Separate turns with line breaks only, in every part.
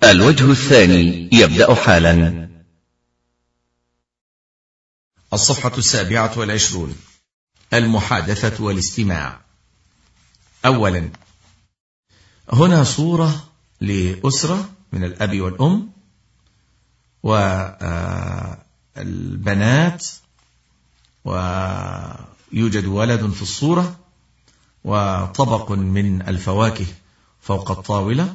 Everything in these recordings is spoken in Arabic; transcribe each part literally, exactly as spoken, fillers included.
الوجه الثاني يبدأ حالا.
الصفحة السابعة والعشرون. المحادثة والاستماع. أولا، هنا صورة لأسرة من الأب والأم والبنات، ويوجد ولد في الصورة، وطبق من الفواكه فوق الطاولة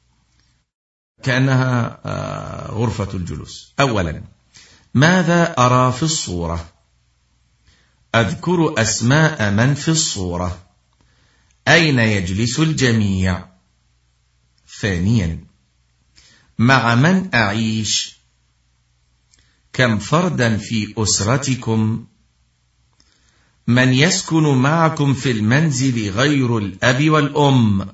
كأنها غرفة الجلوس. أولا، ماذا أرى في الصورة؟ أذكر أسماء من في الصورة. أين يجلس الجميع؟ ثانيا، مع من أعيش؟ كم فردا في أسرتكم؟ من يسكن معكم في المنزل غير الأب والأم؟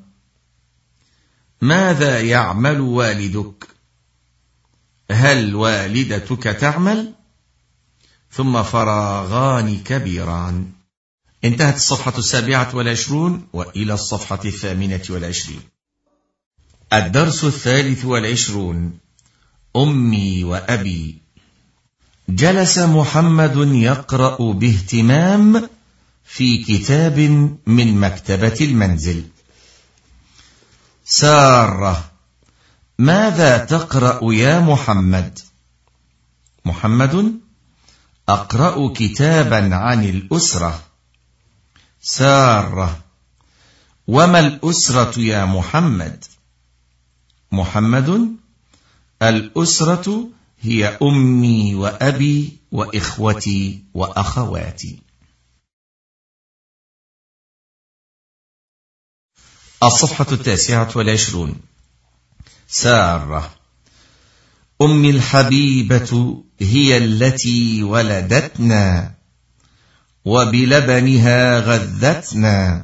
ماذا يعمل والدك؟ هل والدتك تعمل؟ ثم فراغان كبيران. انتهت الصفحة السابعة والعشرون، وإلى الصفحة الثامنة والعشرين. الدرس الثالث والعشرون. أمي وأبي. جلس محمد يقرأ باهتمام في كتاب من مكتبة المنزل. سارة: ماذا تقرأ يا محمد؟ محمد: أقرأ كتابا عن الأسرة. سارة: وما الأسرة يا محمد؟ محمد: الأسرة هي أمي وأبي وإخوتي وأخواتي. الصفحة التاسعة والعشرون. سارة: أمي الحبيبة هي التي ولدتنا، وبلبنها غذتنا،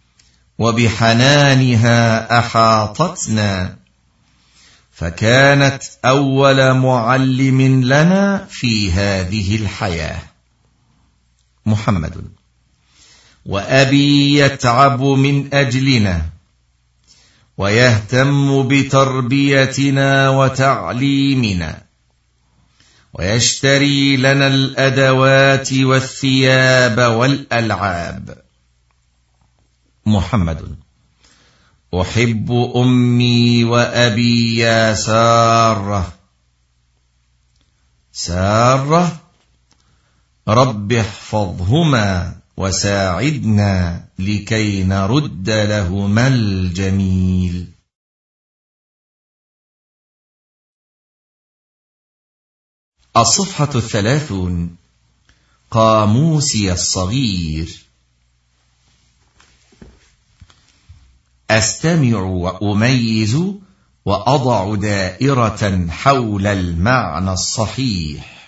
وبحنانها أحاطتنا، فكانت أول معلم لنا في هذه الحياة. محمد: وأبي يتعب من أجلنا، ويهتم بتربيتنا وتعليمنا، ويشتري لنا الأدوات والثياب والألعاب. محمد: أحب أمي وأبي يا سارة. سارة: رب احفظهما وساعدنا لكي نرد لهما الجميل. الصفحة الثلاثون. قاموسي الصغير. أستمع وأميز وأضع دائرة حول المعنى الصحيح.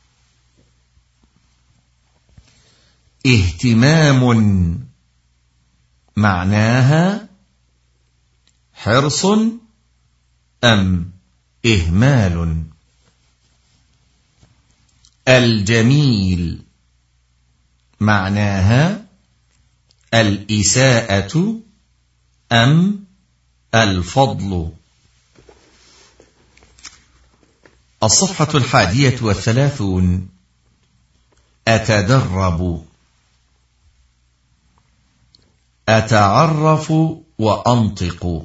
اهتمام معناها حرص أم إهمال؟ الجميل معناها الإساءة أم الفضل؟ الصفحة الحادية والثلاثون. أتدرب. أتعرف وأنطق.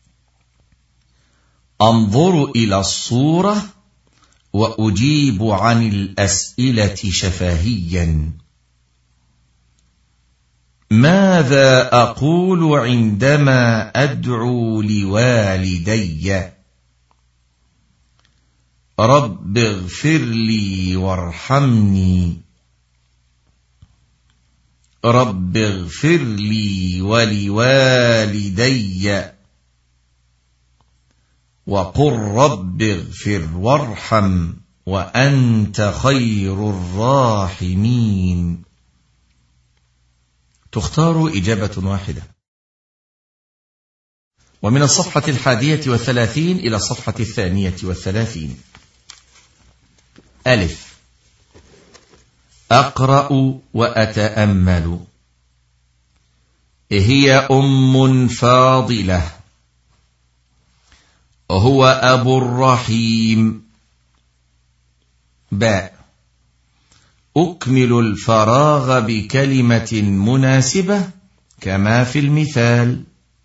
أنظر إلى الصورة وأجيب عن الأسئلة شفهيا. ماذا أقول عندما أدعو لوالدي؟ رب اغفر لي وارحمني. رب اغفر لي ولوالدي. وقل رب اغفر وارحم وأنت خير الراحمين. تختار إجابة واحدة. ومن الصفحة الحادية والثلاثين إلى الصفحة الثانية والثلاثين. ألف. أقرأ وأتأمل. هي أم فاضلة هو أبو الرحيم. باء أكمل الفراغ بكلمة مناسبة كما في المثال.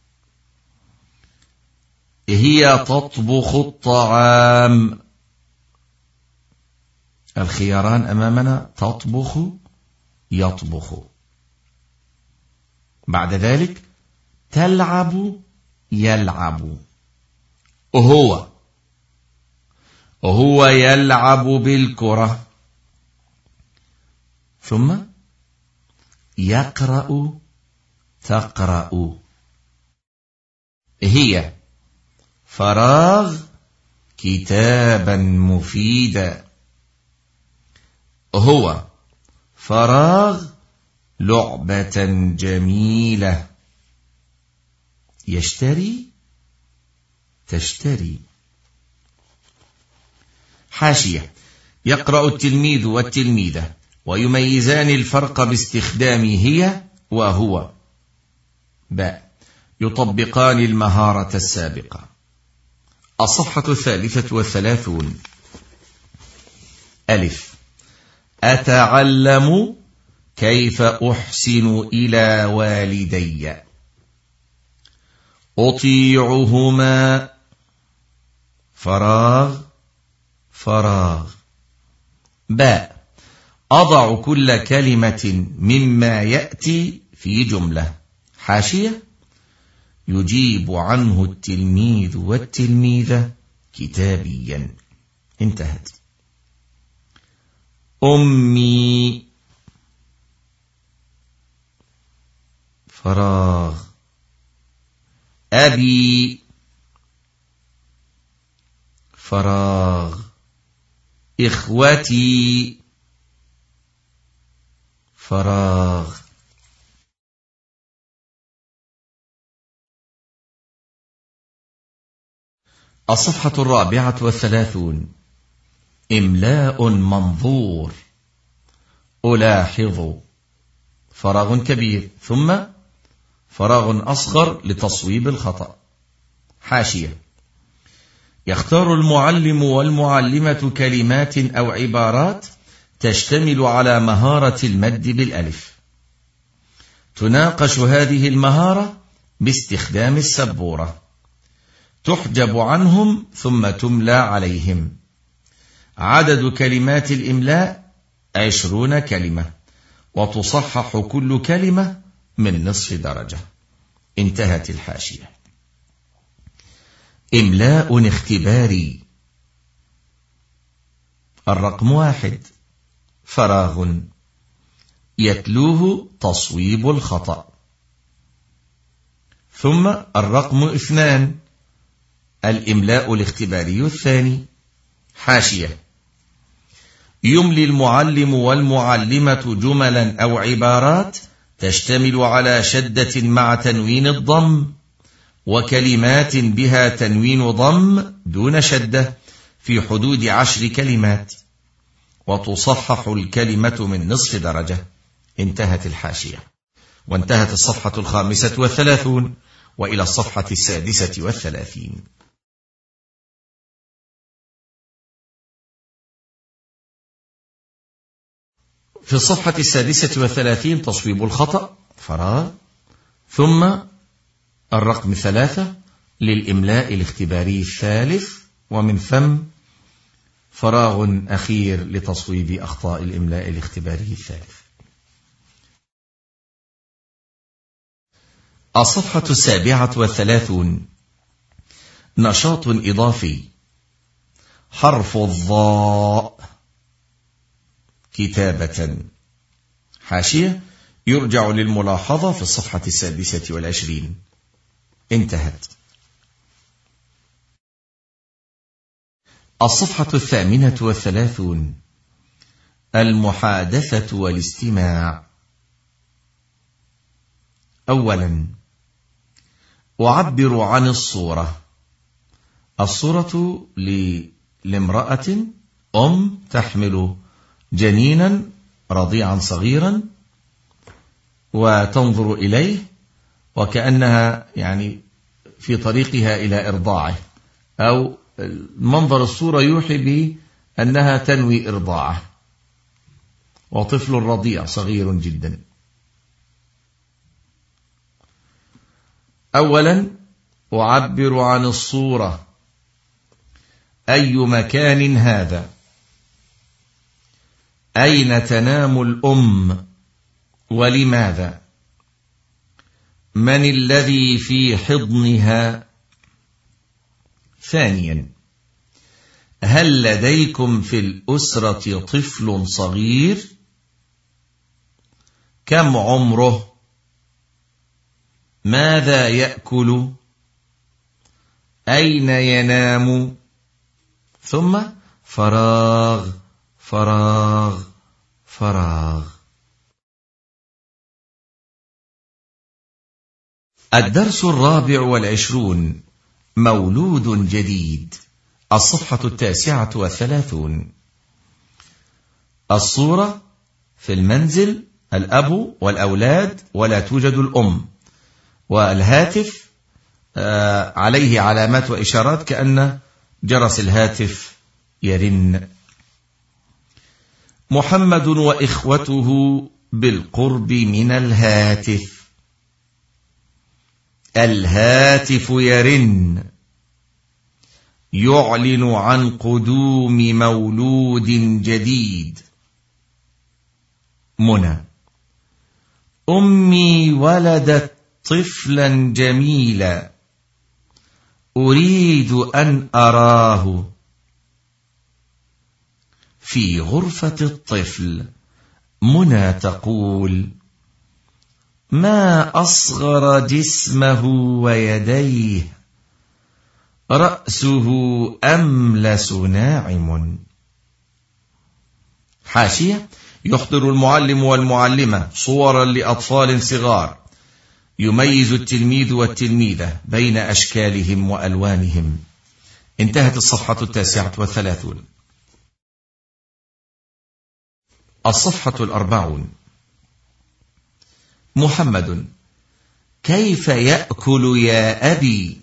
هي تطبخ الطعام. الخياران أمامنا: تطبخ، يطبخ. بعد ذلك: تلعب، يلعب. هو هو يلعب بالكرة. ثم يقرأ، تقرأ. هي فراغ كتابا مفيدا. هو فراغ لعبة جميلة. يشتري، تشتري. حاشية: يقرأ التلميذ والتلميذة ويميزان الفرق باستخدام هي وهو. باء يطبقان المهارة السابقة. الصفحة الثالثة والثلاثون. ألف أتعلم كيف أحسن إلى والدي. أطيعهما. فراغ، فراغ. باء أضع كل كلمة مما يأتي في جملة. حاشية: يجيب عنه التلميذ والتلميذة كتابيا. انتهت. أمي. فراغ. أبي. فراغ. إخوتي. فراغ. الصفحة الرابعة والثلاثون. إملاء منظور. ألاحظ. فراغ كبير ثم فراغ أصغر لتصويب الخطأ. حاشية: يختار المعلم والمعلمة كلمات أو عبارات تشتمل على مهارة المد بالألف. تناقش هذه المهارة باستخدام السبورة. تحجب عنهم ثم تملى عليهم. عدد كلمات الإملاء عشرون كلمة، وتصحح كل كلمة من نصف درجة. انتهت الحاشية. إملاء اختباري. الرقم واحد. فراغ. يتلوه تصويب الخطأ. ثم الرقم اثنان. الإملاء الاختباري الثاني. حاشية: يملي المعلم والمعلمة جملا أو عبارات تشتمل على شدة مع تنوين الضم، وكلمات بها تنوين ضم دون شدة في حدود عشر كلمات، وتصحح الكلمة من نصف درجة. انتهت الحاشية. وانتهت الصفحة الخامسة والثلاثون، وإلى الصفحة السادسة والثلاثين. في الصفحة السادسة والثلاثين تصويب الخطأ. فراغ. ثم الرقم ثلاثة للإملاء الاختباري الثالث، ومن ثم فراغ أخير لتصويب أخطاء الإملاء الاختباري الثالث. الصفحة السابعة والثلاثون. نشاط إضافي. حرف الضاء. كتابة. حاشية: يرجع للملاحظة في الصفحة السادسة والعشرين. انتهت. الصفحة الثامنة والثلاثون. المحادثة والاستماع. أولا: أعبر عن الصورة. الصورة لامرأة أم تحمل جنينا رضيعا صغيرا وتنظر إليه وكأنها يعني في طريقها إلى إرضاعه. أو منظر الصورة يوحي بأنها تنوي إرضاعه، وطفل رضيع صغير جدا. أولا أعبر عن الصورة: أي مكان هذا؟ أين تنام الأم ولماذا؟ من الذي في حضنها؟ ثانيا، هل لديكم في الأسرة طفل صغير؟ كم عمره؟ ماذا يأكل؟ أين ينام؟ ثم فراغ فراغ فراغ. الدرس الرابع والعشرون: مولود جديد. الصفحة التاسعة والثلاثون. الصورة: في المنزل الأب والأولاد ولا توجد الأم، والهاتف عليه علامات وإشارات كأن جرس الهاتف يرن. محمد وإخوته بالقرب من الهاتف. الهاتف يرن يعلن عن قدوم مولود جديد. منى: أمي ولدت طفلا جميلا، أريد أن أراه. في غرفة الطفل، منى تقول: ما أصغر جسمه ويديه، رأسه أملس ناعم. حاشية: يحضر المعلم والمعلمة صورا لأطفال صغار، يميز التلميذ والتلميذة بين أشكالهم وألوانهم. انتهت الصفحة التاسعة والثلاثون. الصفحة الأربعون. محمد: كيف يأكل يا أبي؟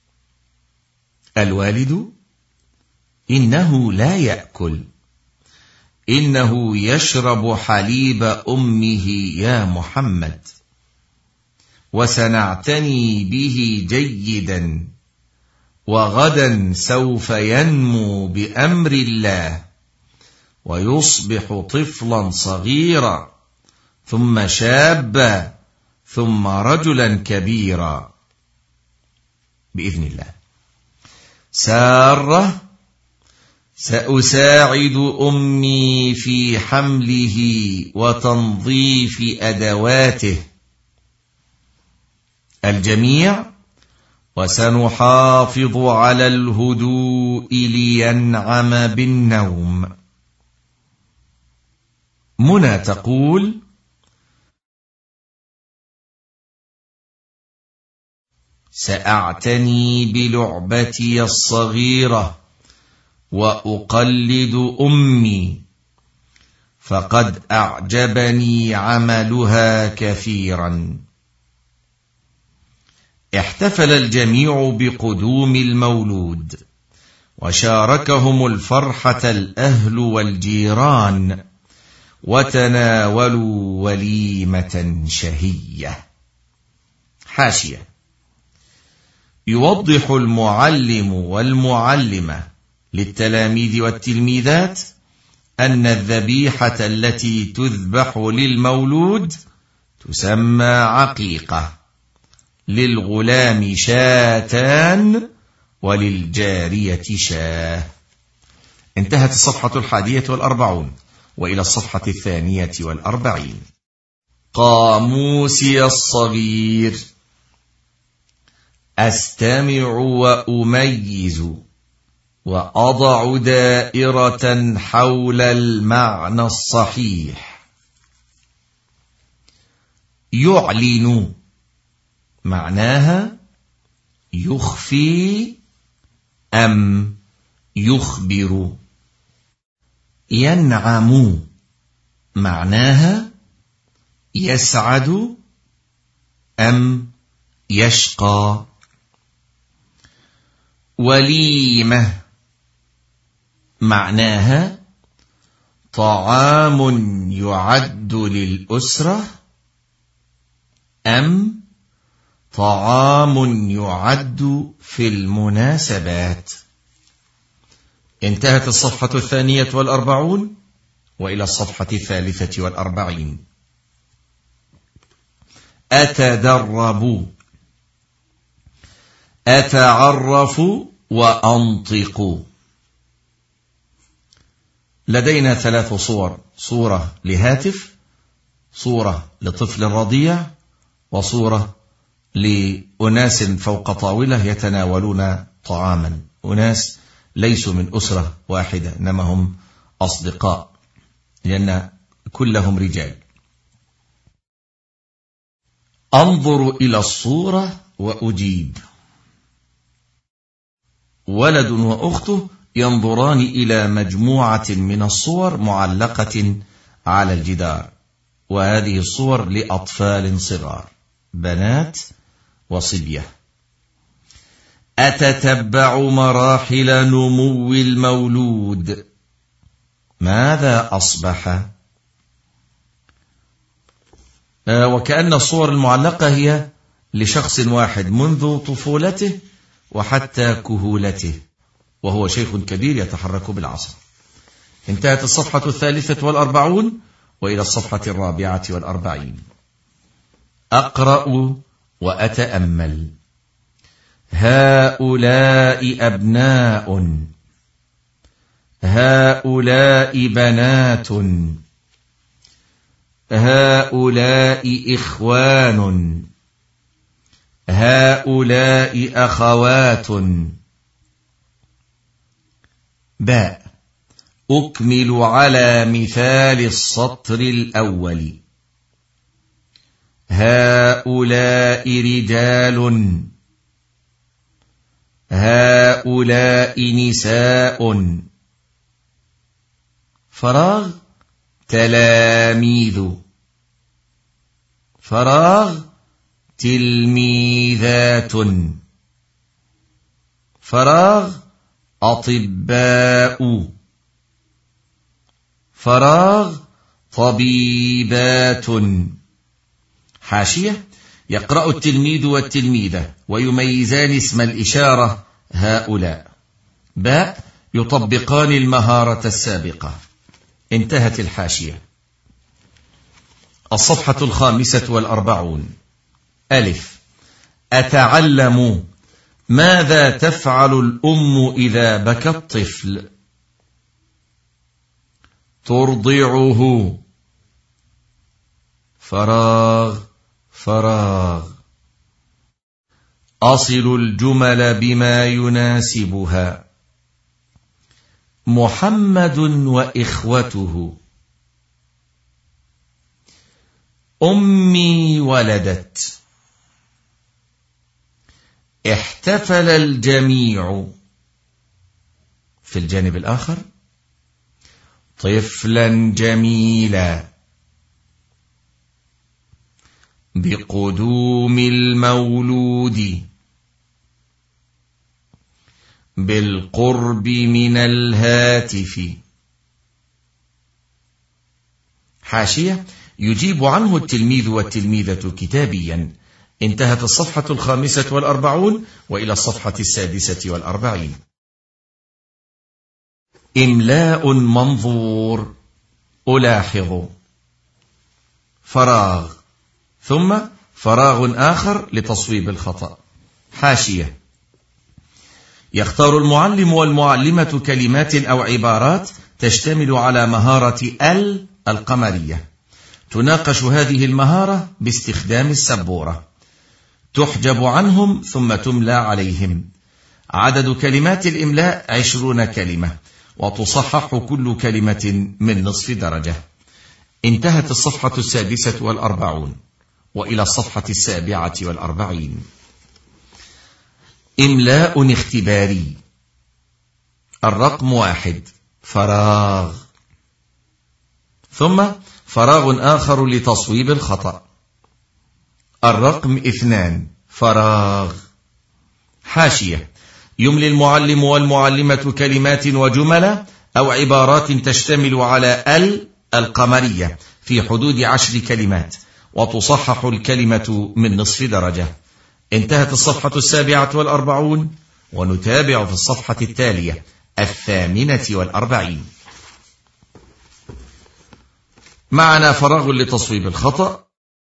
الوالد: إنه لا يأكل، إنه يشرب حليب أمه يا محمد، وسنعتني به جيدا، وغدا سوف ينمو بأمر الله، ويصبح طفلا صغيرا، ثم شابا، ثم رجلا كبيرا بإذن الله. سارة: سأساعد أمي في حمله وتنظيف أدواته. الجميع: وسنحافظ على الهدوء لينعم بالنوم. منى تقول: سأعتني بلعبتي الصغيرة وأقلد أمي، فقد أعجبني عملها كثيرا. احتفل الجميع بقدوم المولود، وشاركهم الفرحة الأهل والجيران، وتناولوا وليمة شهية. حاشية: يوضح المعلم والمعلمة للتلاميذ والتلميذات أن الذبيحة التي تذبح للمولود تسمى عقيقة، للغلام شاتان وللجارية شاه. انتهت الصفحة الحادية والأربعون، وإلى الصفحة الثانية والأربعين. قاموسي الصغير. أستمع وأميز، وأضع دائرة حول المعنى الصحيح. يعلن معناها يخفي أم يخبر. ينعم معناها يسعد أم يشقى. وليمة معناها طعام يعد للأسرة أم طعام يعد في المناسبات. انتهت الصفحة الثانية والأربعون وإلى الصفحة الثالثة والأربعين. أتدرب، أتعرف وأنطق. لدينا ثلاث صور: صورة لهاتف، صورة لطفل رضيع، وصورة لأناس فوق طاولة يتناولون طعاما، أناس ليسوا من أسرة واحدة إنما هم أصدقاء لأن كلهم رجال. أنظر إلى الصورة وأجيب. ولد وأخته ينظران إلى مجموعة من الصور معلقة على الجدار، وهذه الصور لأطفال صغار، بنات وصبية. أتتبع مراحل نمو المولود. ماذا أصبح؟ آه وكأن الصور المعلقة هي لشخص واحد منذ طفولته وحتى كهولته، وهو شيخ كبير يتحرك بالعصا. انتهت الصفحة الثالثة والأربعون وإلى الصفحة الرابعة والأربعين. أقرأ وأتأمل. هؤلاء أبناء، هؤلاء بنات، هؤلاء إخوان، هؤلاء أخوات. باء. أكمل على مثال السطر الأول. هؤلاء رجال، هؤلاء نساء. فراغ تلاميذ، فراغ تلميذات، فراغ أطباء، فراغ طبيبات. حاشية. يقرأ التلميذ والتلميذة ويميزان اسم الإشارة هؤلاء. باء. يطبقان المهارة السابقة. انتهت الحاشية. الصفحة الخامسة والأربعون. ألف. أتعلم. ماذا تفعل الأم إذا بكى الطفل؟ ترضعه. فراغ فراغ. أصل الجمل بما يناسبها. محمد وإخوته. أمي ولدت. احتفل الجميع. في الجانب الآخر طفلا جميلا. بقدوم المولود. بالقرب من الهاتف. حاشية. يجيب عنه التلميذ والتلميذة كتابيا. انتهت الصفحة الخامسة والأربعون وإلى الصفحة السادسة والأربعين. إملاء منظور. ألاحظ. فراغ ثم فراغ آخر لتصويب الخطأ. حاشية. يختار المعلم والمعلمة كلمات أو عبارات تشتمل على مهارة ال القمرية. تناقش هذه المهارة باستخدام السبورة. تحجب عنهم ثم تملى عليهم. عدد كلمات الإملاء عشرون كلمة، وتصحح كل كلمة من نصف درجة. انتهت الصفحة السادسة والأربعون وإلى الصفحة السابعة والأربعين. إملاء اختباري. الرقم واحد. فراغ ثم فراغ آخر لتصويب الخطأ. الرقم اثنان. فراغ. حاشية. يملي المعلم والمعلمة كلمات وجمل أو عبارات تشتمل على ال القمرية في حدود عشر كلمات، وتصحح الكلمة من نصف درجة. انتهت الصفحة السابعة والأربعون، ونتابع في الصفحة التالية الثامنة والأربعين. معنا فراغ لتصويب الخطأ،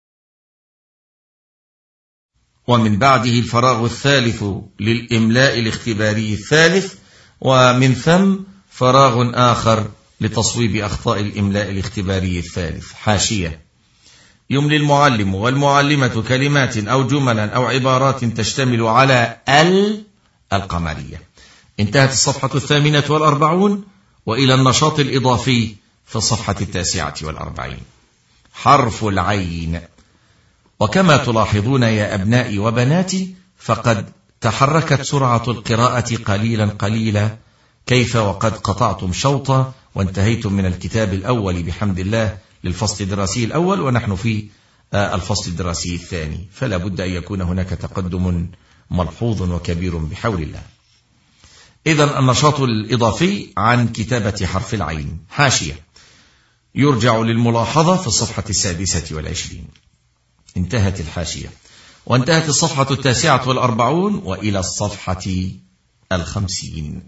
ومن بعده الفراغ الثالث للإملاء الاختباري الثالث، ومن ثم فراغ آخر لتصويب أخطاء الإملاء الاختباري الثالث. حاشية: يملي المعلم والمعلمة كلمات أو جملا أو عبارات تشتمل على ال القمرية. انتهت الصفحة الثامنة والأربعون، وإلى النشاط الإضافي في الصفحة التاسعة والأربعين. حرف العين. وكما تلاحظون يا أبنائي وبناتي، فقد تحركت سرعة القراءة قليلا قليلا، كيف وقد قطعتم شوطا وانتهيتم من الكتاب الأول بحمد الله للفصل الدراسي الأول، ونحن في الفصل الدراسي الثاني، فلا بد أن يكون هناك تقدم ملحوظ وكبير بحول الله. إذن النشاط الإضافي عن كتابة حرف العين. حاشية: يرجع للملاحظة في الصفحة السادسة والعشرين. انتهت الحاشية، وانتهت الصفحة التاسعة والأربعون، وإلى الصفحة الخمسين.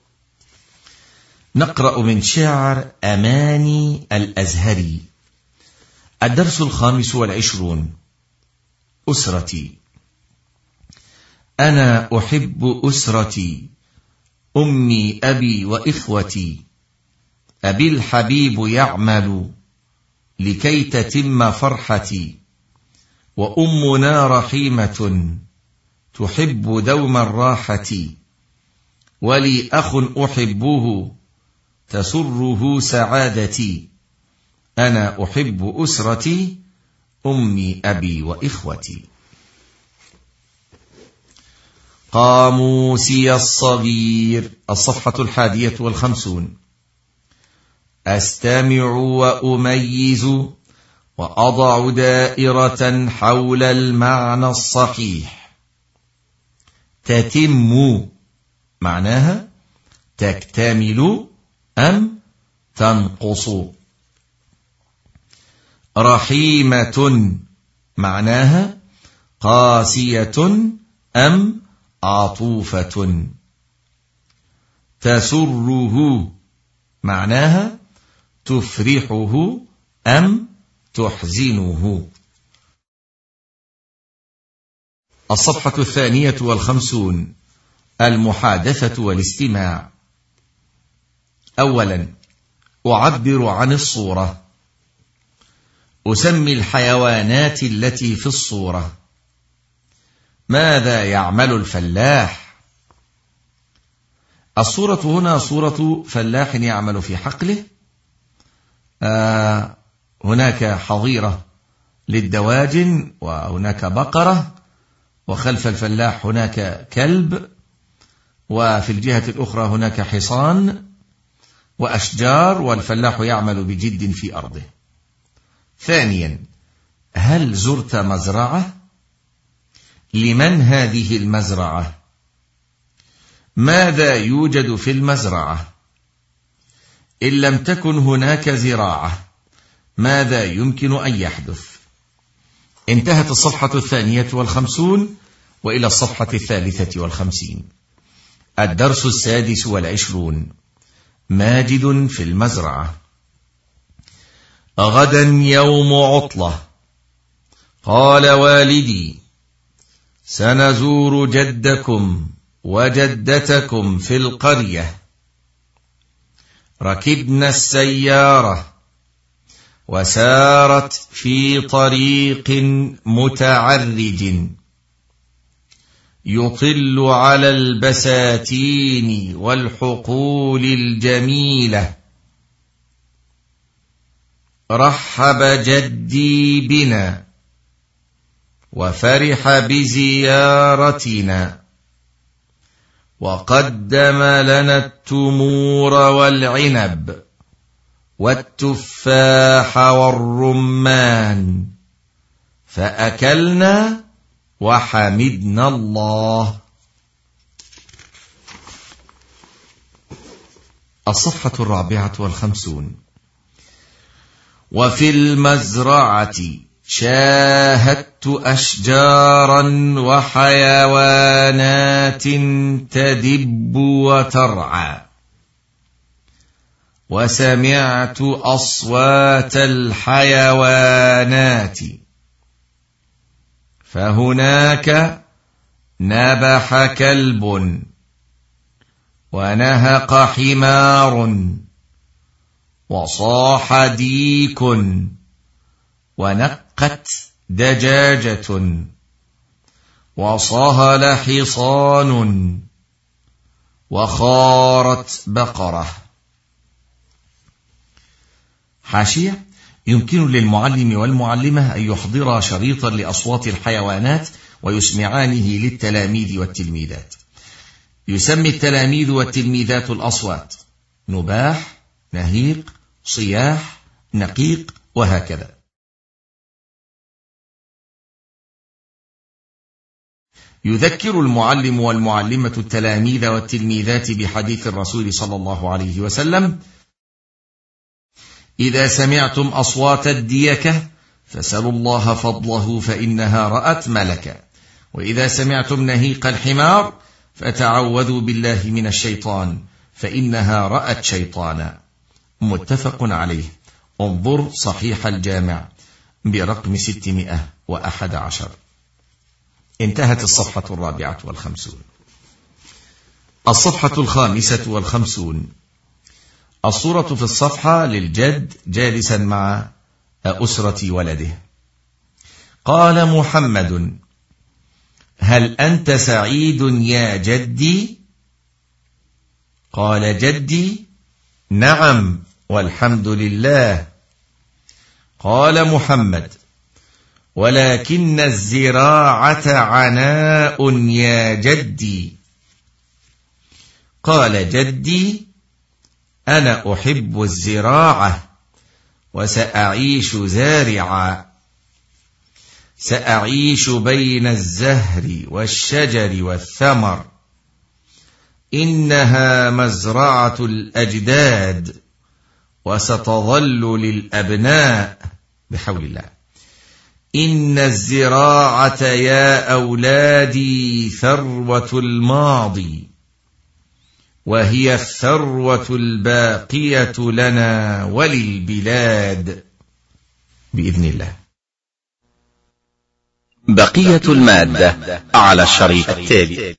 نقرأ من شعر أماني الأزهري. الدرس الخامس والعشرون. أسرتي. أنا أحب أسرتي، أمي أبي وإخوتي. أبي الحبيب يعمل لكي تتم فرحتي، وأمنا رحيمة تحب دوم الراحة. ولي أخ أحبه تسره سعادتي. أنا أحب أسرتي، أمي أبي وإخوتي. قاموسي الصغير. الصفحة الحادية والخمسون. أستمع وأميز وأضع دائرة حول المعنى الصحيح. تتم معناها تكتمل أم تنقص. رحيمة معناها قاسية أم عطوفة. تسره معناها تفرحه أم تحزنه. الصفحة الثانية والخمسون. المحادثة والاستماع. أولا، أعبر عن الصورة. أسمي الحيوانات التي في الصورة. ماذا يعمل الفلاح؟ الصورة هنا صورة فلاح يعمل في حقله. آه هناك حظيرة للدواجن، وهناك بقرة، وخلف الفلاح هناك كلب، وفي الجهة الأخرى هناك حصان وأشجار، والفلاح يعمل بجد في أرضه. ثانيا، هل زرت مزرعة؟ لمن هذه المزرعة؟ ماذا يوجد في المزرعة؟ إن لم تكن هناك زراعة، ماذا يمكن أن يحدث؟ انتهت الصفحة الثانية والخمسون، وإلى الصفحة الثالثة والخمسين. الدرس السادس والعشرون. ماجد في المزرعة. غدا يوم عطلة. قال والدي: سنزور جدكم وجدتكم في القرية. ركبنا السيارة وسارت في طريق متعرج يطل على البساتين والحقول الجميلة. رحب جدي بنا وفرح بزيارتنا، وقدم لنا التمور والعنب والتفاح والرمان، فأكلنا وحمدنا الله. الصفحة الرابعة والخمسون. وفي المزرعة شاهدت أشجارا وحيوانات تدب وترعى، وسمعت أصوات الحيوانات، فهناك نبح كلب ونهق حمار وصاح ديك ونقت دجاجة وصهل حصان وخارت بقرة. حاشية: يمكن للمعلم والمعلمة أن يحضر شريطا لأصوات الحيوانات ويسمعانه للتلاميذ والتلميذات. يسمي التلاميذ والتلميذات الأصوات: نباح، نهيق، صياح، نقيق، وهكذا. يذكر المعلم والمعلمة التلاميذ والتلميذات بحديث الرسول صلى الله عليه وسلم: إذا سمعتم أصوات الديكة فسلوا الله فضله فإنها رأت ملكا، وإذا سمعتم نهيق الحمار فتعوذوا بالله من الشيطان فإنها رأت شيطانا. متفق عليه. انظر صحيح الجامع برقم ستمائة وأحد عشر. انتهت الصفحة الرابعة والخمسون. الصفحة الخامسة والخمسون. الصورة في الصفحة للجد جالسا مع أسرة ولده. قال محمد: هل أنت سعيد يا جدي؟ قال جدي: نعم والحمد لله. قال محمد: ولكن الزراعة عناء يا جدي. قال جدي: أنا أحب الزراعة وسأعيش زارعا، سأعيش بين الزهر والشجر والثمر، إنها مزرعة الأجداد وستظل للأبناء بحول الله. إن الزراعة يا أولادي ثروة الماضي، وهي الثروة الباقية لنا وللبلاد بإذن الله.
بقية المادة على الشريط التالي.